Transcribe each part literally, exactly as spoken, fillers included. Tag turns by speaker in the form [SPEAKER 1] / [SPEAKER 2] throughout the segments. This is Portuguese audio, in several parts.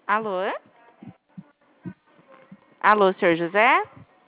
[SPEAKER 1] Alô? Alô, senhor José?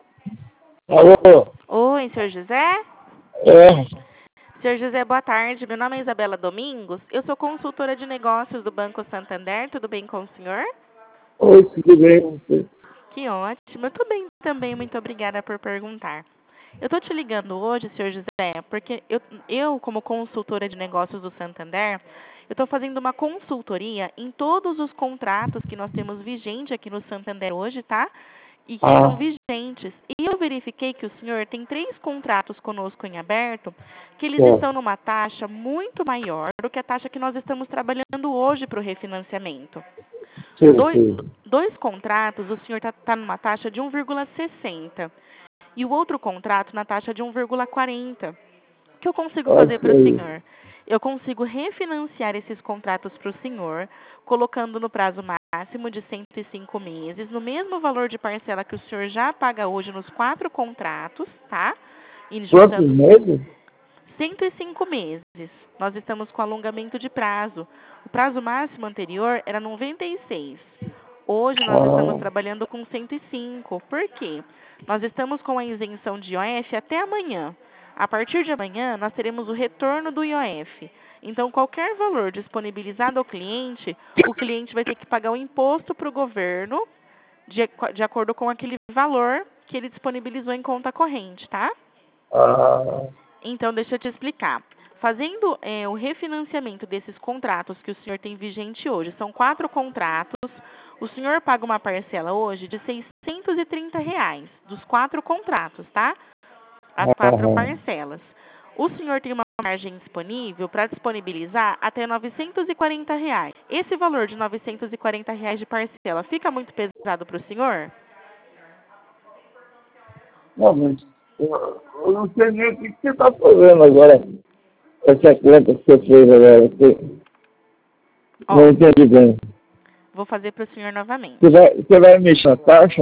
[SPEAKER 2] Alô?
[SPEAKER 1] Oi, senhor José?
[SPEAKER 2] É.
[SPEAKER 1] Senhor José, boa tarde. Meu nome é Isabela Domingos. Eu sou consultora de negócios do Banco Santander. Tudo bem com o senhor?
[SPEAKER 2] Oi, tudo bem com você?
[SPEAKER 1] Que ótimo. Eu tô bem também. Muito obrigada por perguntar. Eu tô te ligando hoje, senhor José, porque eu, eu como consultora de negócios do Santander, eu estou fazendo uma consultoria em todos os contratos que nós temos vigente aqui no Santander hoje, tá? E que estão
[SPEAKER 2] Ah,
[SPEAKER 1] vigentes. E eu verifiquei que o senhor tem três contratos conosco em aberto, que eles estão
[SPEAKER 2] certo.
[SPEAKER 1] numa taxa muito maior do que a taxa que nós estamos trabalhando hoje para o refinanciamento.
[SPEAKER 2] Sei,
[SPEAKER 1] Dois,
[SPEAKER 2] sei.
[SPEAKER 1] dois contratos, o senhor está tá numa taxa de um vírgula sessenta e o outro contrato na taxa de um vírgula quarenta. O que eu consigo
[SPEAKER 2] Ah,
[SPEAKER 1] fazer para o
[SPEAKER 2] sei.
[SPEAKER 1] senhor? Eu consigo refinanciar esses contratos para o senhor, colocando no prazo máximo de cento e cinco meses, no mesmo valor de parcela que o senhor já paga hoje nos quatro contratos, tá? E
[SPEAKER 2] Quantos
[SPEAKER 1] juntando
[SPEAKER 2] meses?
[SPEAKER 1] cento e cinco meses. Nós estamos com alongamento de prazo. O prazo máximo anterior era noventa e seis. Hoje nós estamos
[SPEAKER 2] Ah,
[SPEAKER 1] trabalhando com cento e cinco. Por quê? Nós estamos com a isenção de I O F até amanhã. A partir de amanhã, nós teremos o retorno do I O F. Então, qualquer valor disponibilizado ao cliente, o cliente vai ter que pagar o imposto para o governo de, de acordo com aquele valor que ele disponibilizou em conta corrente, tá?
[SPEAKER 2] ah,
[SPEAKER 1] Então, deixa eu te explicar. Fazendo é, o refinanciamento desses contratos que o senhor tem vigente hoje, são quatro contratos, o senhor paga uma parcela hoje de seiscentos e trinta reais, dos quatro contratos, tá? As quatro
[SPEAKER 2] ah.
[SPEAKER 1] parcelas. O senhor tem uma margem disponível para disponibilizar até novecentos e quarenta reais. Esse valor de novecentos e quarenta reais de parcela fica muito pesado para o senhor?
[SPEAKER 2] Não, mas eu, eu não sei nem o que que você está fazendo agora. Essa conta que você fez agora. Você não
[SPEAKER 1] Ó,
[SPEAKER 2] entendi bem.
[SPEAKER 1] vou fazer para o senhor
[SPEAKER 2] Você
[SPEAKER 1] novamente.
[SPEAKER 2] vai, você vai mexer na taxa?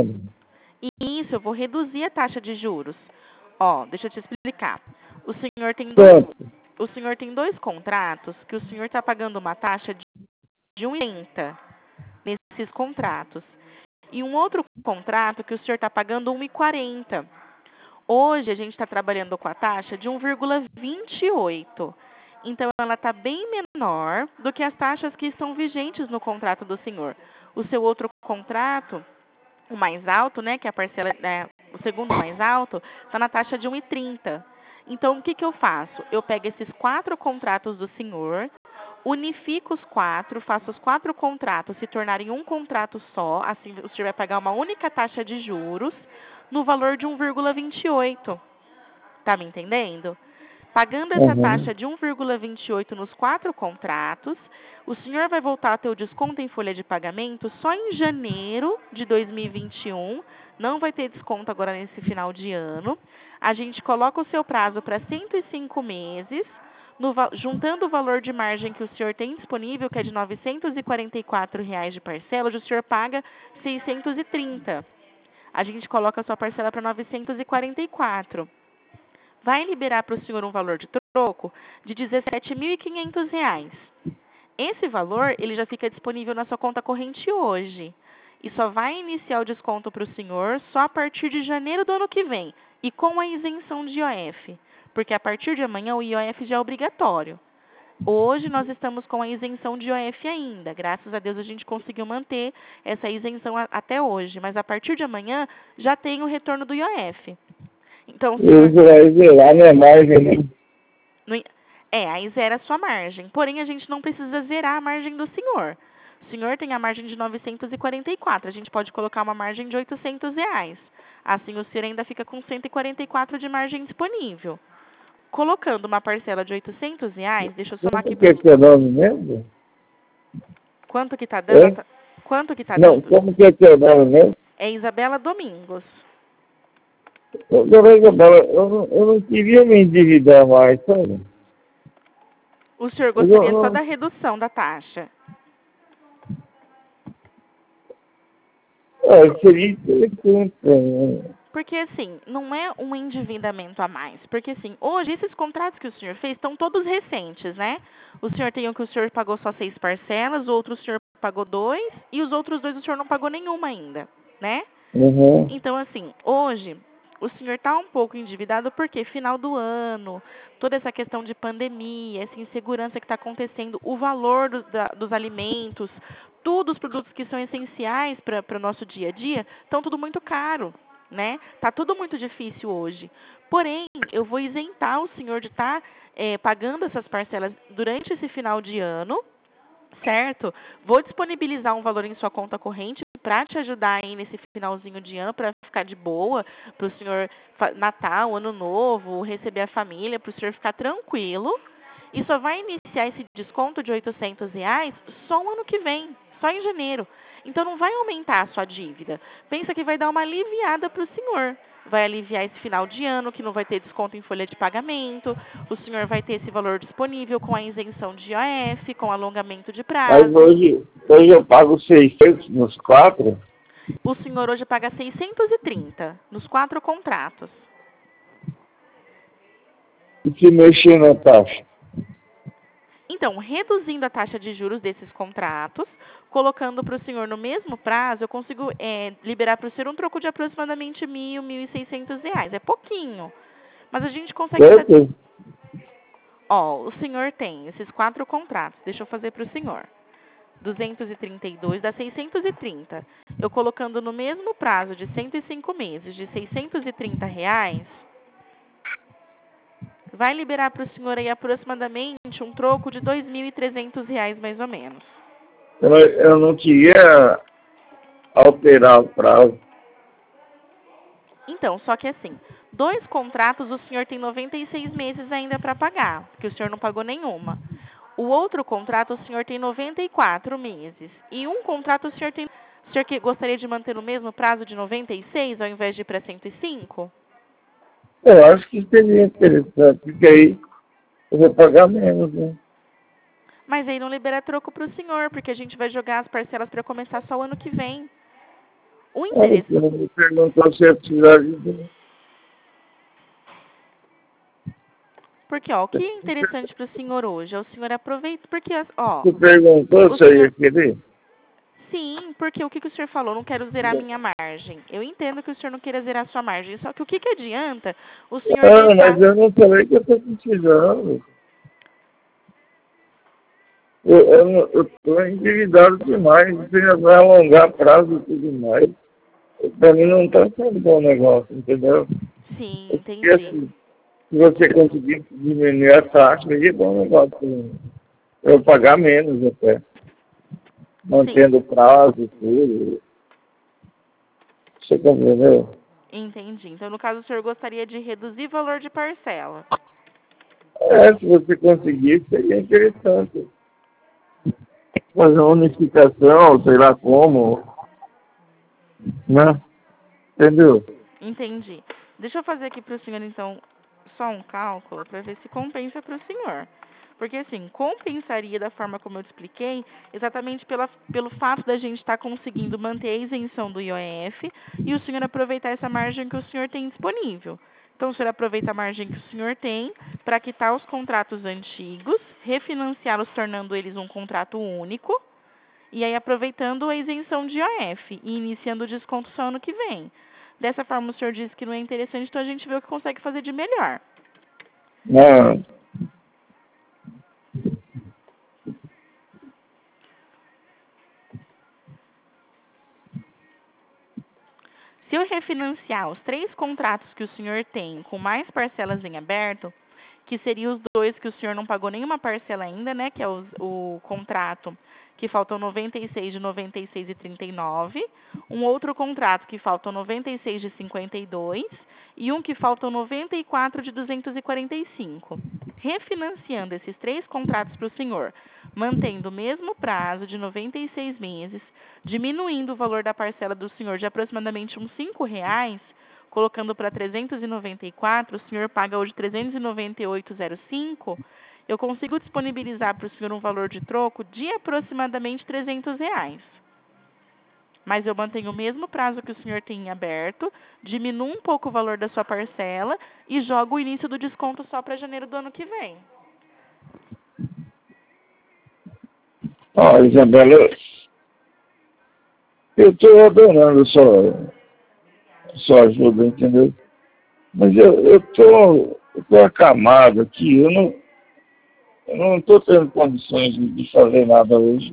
[SPEAKER 1] E isso, eu vou reduzir a taxa de juros. Ó, deixa eu te explicar. O senhor tem dois,
[SPEAKER 2] Quanto?
[SPEAKER 1] o senhor tem dois contratos que o senhor está pagando uma taxa de de um vírgula oitenta nesses contratos. E um outro contrato que o senhor está pagando um vírgula quarenta. Hoje a gente está trabalhando com a taxa de um vírgula vinte e oito. Então ela está bem menor do que as taxas que estão vigentes no contrato do senhor. O seu outro contrato, o mais alto, né, que é a parcela, né, o segundo mais alto, está na taxa de um vírgula trinta. Então, o que, que eu faço? Eu pego esses quatro contratos do senhor, unifico os quatro, faço os quatro contratos se tornarem um contrato só, assim o senhor vai pagar uma única taxa de juros no valor de um vírgula vinte e oito. Tá me entendendo? Pagando essa
[SPEAKER 2] Uhum.
[SPEAKER 1] taxa de um vírgula vinte e oito nos quatro contratos, o senhor vai voltar a ter o desconto em folha de pagamento só em janeiro de dois mil e vinte e um. Não vai ter desconto agora nesse final de ano. A gente coloca o seu prazo para cento e cinco meses, no, juntando o valor de margem que o senhor tem disponível, que é de novecentos e quarenta e quatro reais de parcela, hoje o senhor paga seiscentos e trinta. A gente coloca a sua parcela para novecentos e quarenta e quatro. Vai liberar para o senhor um valor de troco de dezessete mil e quinhentos reais. Esse valor ele já fica disponível na sua conta corrente hoje. E só vai iniciar o desconto para o senhor só a partir de janeiro do ano que vem. E com a isenção de I O F. Porque a partir de amanhã o I O F já é obrigatório. Hoje nós estamos com a isenção de I O F ainda. Graças a Deus a gente conseguiu manter essa isenção a, até hoje. Mas a partir de amanhã já tem o retorno do I O F. Então, o senhor...
[SPEAKER 2] Isso vai zerar minha margem, né?
[SPEAKER 1] Não- É, aí zera a sua margem. Porém, a gente não precisa zerar a margem do senhor. O senhor tem a margem de novecentos e quarenta e quatro. A gente pode colocar uma margem de oitocentos reais. Assim, o senhor ainda fica com cento e quarenta e quatro de margem disponível. Colocando uma parcela de oitocentos reais, deixa eu somar aqui
[SPEAKER 2] Como que
[SPEAKER 1] para
[SPEAKER 2] é teu nome mesmo?
[SPEAKER 1] quanto que está dando. a
[SPEAKER 2] Hein?
[SPEAKER 1] ta- Quanto que está
[SPEAKER 2] Não,
[SPEAKER 1] dando?
[SPEAKER 2] como que é teu nome mesmo?
[SPEAKER 1] É Isabela Domingos.
[SPEAKER 2] Eu, eu, eu, não, eu não queria me endividar mais, sabe?
[SPEAKER 1] O senhor
[SPEAKER 2] Eu não,
[SPEAKER 1] gostaria só
[SPEAKER 2] não,
[SPEAKER 1] da redução da taxa.
[SPEAKER 2] é, seria interessante, né?
[SPEAKER 1] porque assim, não é um endividamento a mais. Porque assim, hoje esses contratos que o senhor fez estão todos recentes, né? O senhor tem um que o senhor pagou só seis parcelas, o outro o senhor pagou dois, e os outros dois o senhor não pagou nenhuma ainda, né?
[SPEAKER 2] Uhum.
[SPEAKER 1] Então, assim, hoje o senhor está um pouco endividado porque final do ano, toda essa questão de pandemia, essa insegurança que está acontecendo, o valor dos, da, dos alimentos, todos os produtos que são essenciais para o nosso dia a dia, estão tudo muito caro, né? Tá tudo muito difícil hoje. Porém, eu vou isentar o senhor de estar tá, é, pagando essas parcelas durante esse final de ano, certo? Vou disponibilizar um valor em sua conta corrente para te ajudar aí nesse finalzinho de ano, para ficar de boa, para o senhor Natal, Ano Novo, receber a família, para o senhor ficar tranquilo. E só vai iniciar esse desconto de oitocentos reais só o ano que vem, só em janeiro. Então não vai aumentar a sua dívida. Pensa que vai dar uma aliviada para o senhor. Vai aliviar esse final de ano, que não vai ter desconto em folha de pagamento. O senhor vai ter esse valor disponível com a isenção de I O F, com alongamento de
[SPEAKER 2] Mas
[SPEAKER 1] prazo.
[SPEAKER 2] hoje, hoje eu pago seiscentos nos quatro.
[SPEAKER 1] O senhor hoje paga seiscentos e trinta nos quatro contratos.
[SPEAKER 2] E se mexer na taxa?
[SPEAKER 1] Então, reduzindo a taxa de juros desses contratos, colocando para o senhor no mesmo prazo, eu consigo é, liberar para o senhor um troco de aproximadamente mil, mil e seiscentos reais. É pouquinho, mas a gente consegue...
[SPEAKER 2] Certo?
[SPEAKER 1] Ó, o senhor tem esses quatro contratos. Deixa eu fazer para o senhor. duzentos e trinta e dois dá seiscentos e trinta. Eu colocando no mesmo prazo de cento e cinco meses, de seiscentos e trinta reais, vai liberar para o senhor aí aproximadamente um troco de dois mil e trezentos reais, mais ou menos.
[SPEAKER 2] Eu, eu não queria alterar o prazo.
[SPEAKER 1] Então, só que assim, dois contratos o senhor tem noventa e seis meses ainda para pagar, porque o senhor não pagou nenhuma. O outro contrato o senhor tem noventa e quatro meses. E um contrato o senhor tem... O senhor que gostaria de manter o mesmo prazo de noventa e seis ao invés de ir para cento e cinco?
[SPEAKER 2] Eu acho que seria interessante, porque aí eu vou pagar menos, né?
[SPEAKER 1] Mas aí não libera troco para o senhor, porque a gente vai jogar as parcelas para começar só o ano que vem. O
[SPEAKER 2] Olha,
[SPEAKER 1] interesse...
[SPEAKER 2] você não me perguntou se eu precisava de...
[SPEAKER 1] Porque, ó, o que é interessante para o senhor hoje é o senhor aproveita... Porque, ó...
[SPEAKER 2] Você perguntou
[SPEAKER 1] O
[SPEAKER 2] se eu
[SPEAKER 1] senhor...
[SPEAKER 2] ia querer?
[SPEAKER 1] Sim, porque o que, que o senhor falou? Não quero zerar minha margem. Eu entendo que o senhor não queira zerar sua margem, só que o que, que adianta o senhor
[SPEAKER 2] Não,
[SPEAKER 1] deixar...
[SPEAKER 2] mas eu não falei que eu estou precisando. Eu estou endividado demais, você vai alongar prazo e tudo mais. Para mim não está sendo bom negócio, entendeu?
[SPEAKER 1] Sim,
[SPEAKER 2] Porque
[SPEAKER 1] entendi.
[SPEAKER 2] assim, se você conseguir diminuir a taxa, aí é bom negócio para mim. Eu pagar menos até,
[SPEAKER 1] Sim,
[SPEAKER 2] mantendo o prazo e tudo. Você compreendeu?
[SPEAKER 1] entendi. Então, no caso, o senhor gostaria de reduzir o valor de parcela.
[SPEAKER 2] É, se você conseguir, seria interessante. Fazer uma unificação, sei lá como, né? Entendeu?
[SPEAKER 1] Entendi. Deixa eu fazer aqui para o senhor, então, só um cálculo para ver se compensa para o senhor. Porque, assim, compensaria da forma como eu te expliquei, exatamente pela, pelo fato da gente estar conseguindo manter a isenção do I O F e o senhor aproveitar essa margem que o senhor tem disponível. Então, o senhor aproveita a margem que o senhor tem para quitar os contratos antigos, refinanciá-los, tornando eles um contrato único, e aí aproveitando a isenção de I O F e iniciando o desconto só ano que vem. Dessa forma, o senhor disse que não é interessante, então a gente vê o que consegue fazer de melhor.
[SPEAKER 2] Não.
[SPEAKER 1] Se eu refinanciar os três contratos que o senhor tem com mais parcelas em aberto, que seriam os dois que o senhor não pagou nenhuma parcela ainda, né? Que é os, o contrato que faltam noventa e seis de noventa e seis e trinta e nove, um outro contrato que faltam noventa e seis de cinquenta e dois e um que faltam noventa e quatro de duzentos e quarenta e cinco. Refinanciando esses três contratos para o senhor, mantendo o mesmo prazo de noventa e seis meses, diminuindo o valor da parcela do senhor de aproximadamente uns cinco reais, colocando para trezentos e noventa e quatro, o senhor paga hoje trezentos e noventa e oito vírgula zero cinco, eu consigo disponibilizar para o senhor um valor de troco de aproximadamente trezentos reais. mas eu mantenho o mesmo prazo que o senhor tem aberto, diminuo um pouco o valor da sua parcela e jogo o início do desconto só para janeiro do ano que vem.
[SPEAKER 2] Ó, Isabela, eu estou adorando a sua, sua ajuda, entendeu? Mas eu estou eu tô acamado aqui, eu não eu não estou tendo condições de, de fazer nada hoje.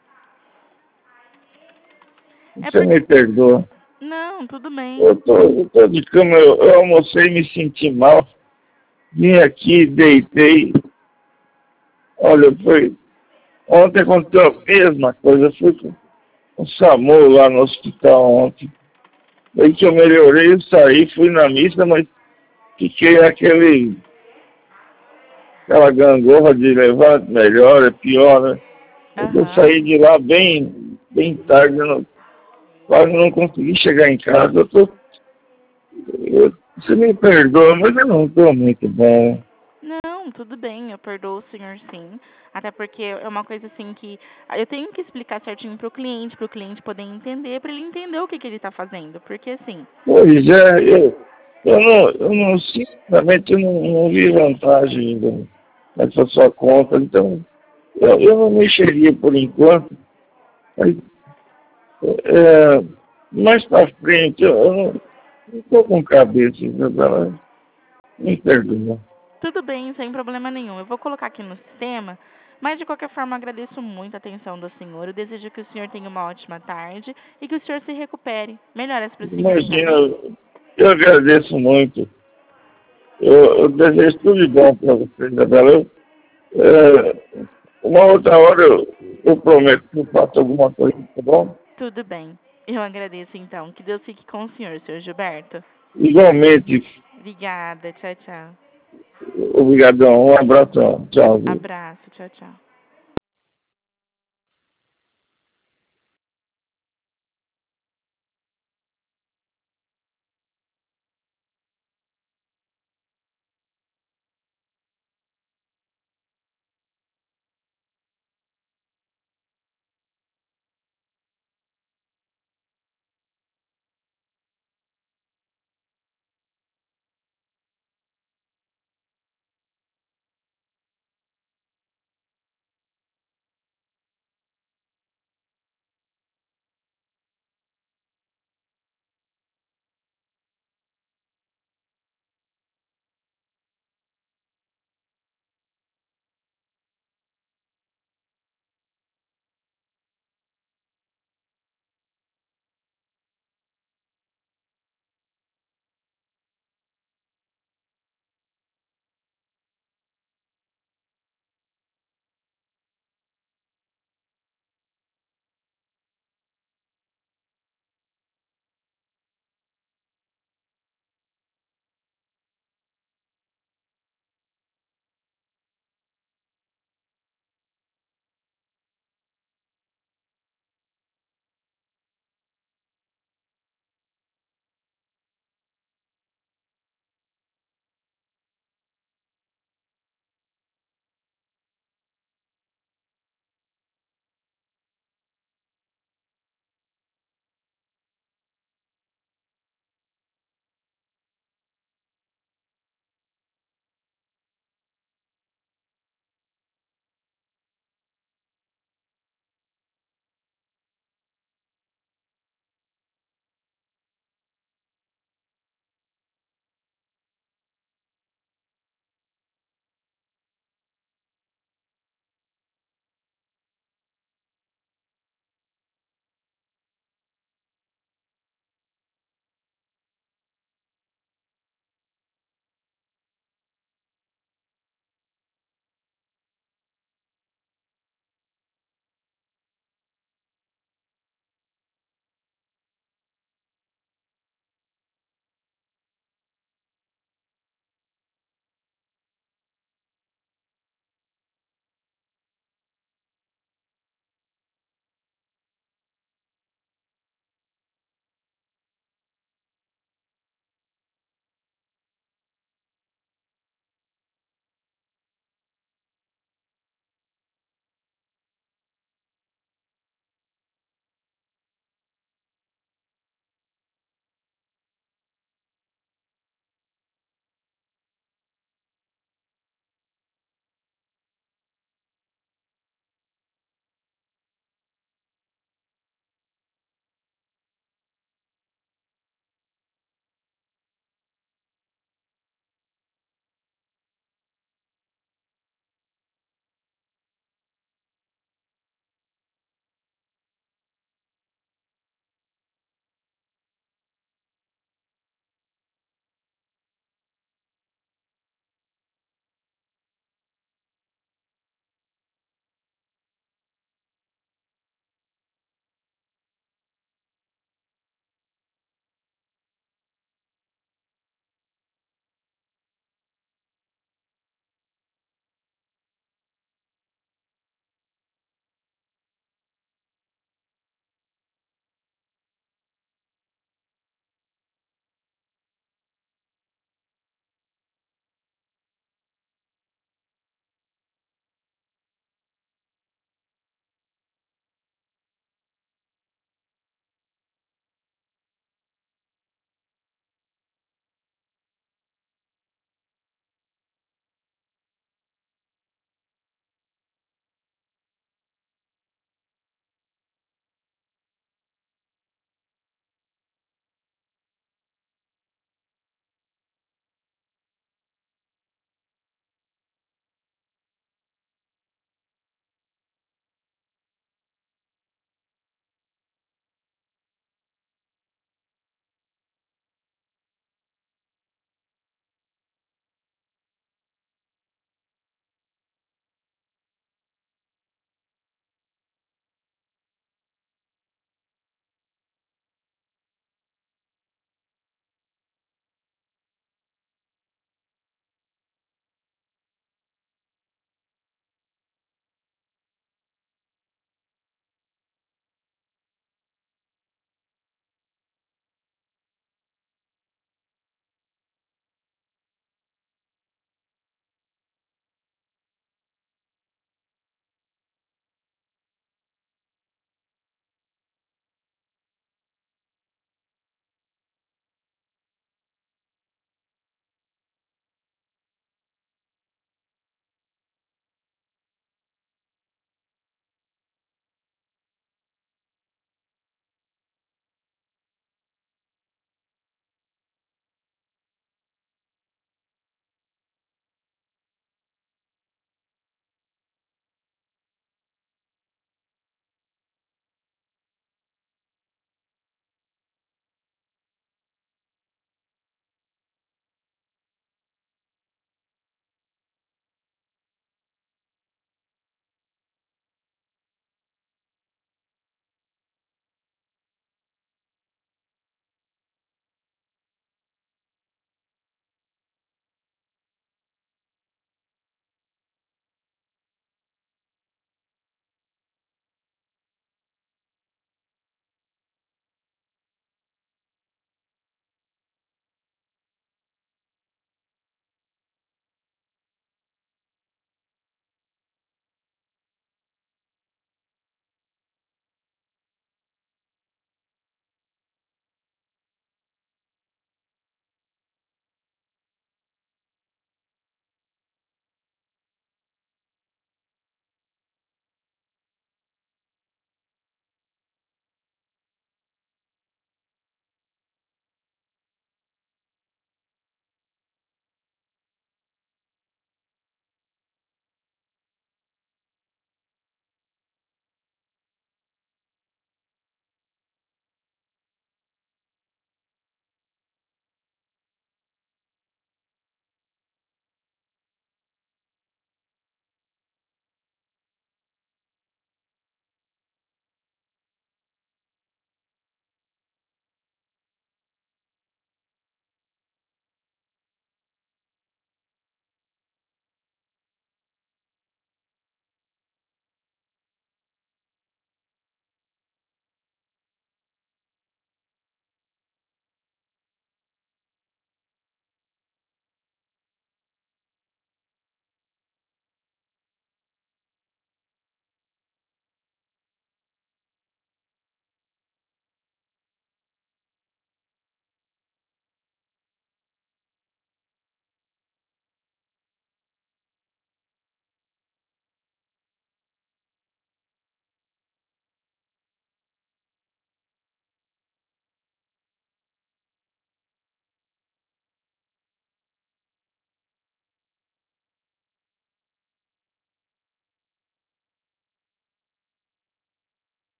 [SPEAKER 1] É
[SPEAKER 2] Você
[SPEAKER 1] porque...
[SPEAKER 2] me perdoa.
[SPEAKER 1] Não, tudo bem.
[SPEAKER 2] Eu tô, eu tô de cama, eu, eu almocei e me senti mal. Vim aqui, deitei. Olha, foi. Ontem aconteceu a mesma coisa. Eu fui com o SAMU lá no hospital ontem. Aí que eu melhorei, eu saí, fui na missa, mas fiquei aquele. Aquela gangorra de levar melhor, é pior, né? Eu
[SPEAKER 1] Aham.
[SPEAKER 2] saí de lá bem, bem tarde, eu não, quase não consegui chegar em casa. Eu tô, eu, você me perdoa, mas eu não estou muito bom.
[SPEAKER 1] Não, tudo bem, eu perdoo o senhor sim. Até porque é uma coisa assim que eu tenho que explicar certinho para o cliente, para o cliente poder entender, para ele entender o que, que ele está fazendo. Porque assim,
[SPEAKER 2] Pois é, eu, eu não, eu não, sinceramente, eu não, não vi vantagem ainda nessa sua conta, então eu, eu não mexeria por enquanto, mas é, mais para frente eu, eu não estou com cabeça, ela me perdoa.
[SPEAKER 1] tudo bem, sem problema nenhum. Eu vou colocar aqui no sistema, mas de qualquer forma agradeço muito a atenção do senhor. Eu desejo que o senhor tenha uma ótima tarde e que o senhor se recupere. Melhoras para o senhor, tá
[SPEAKER 2] Imagina,
[SPEAKER 1] bem?
[SPEAKER 2] eu agradeço muito, eu, eu desejo tudo de bom para você, Isabela. Eu, é, uma outra hora eu, eu prometo que eu faço alguma coisa, tá bom?
[SPEAKER 1] Tudo bem. Eu agradeço então. Que Deus fique com o senhor, senhor Gilberto.
[SPEAKER 2] Igualmente,
[SPEAKER 1] Obrigada. Tchau, tchau.
[SPEAKER 2] obrigadão, um abração, tchau.
[SPEAKER 1] Abraço. Tchau, tchau.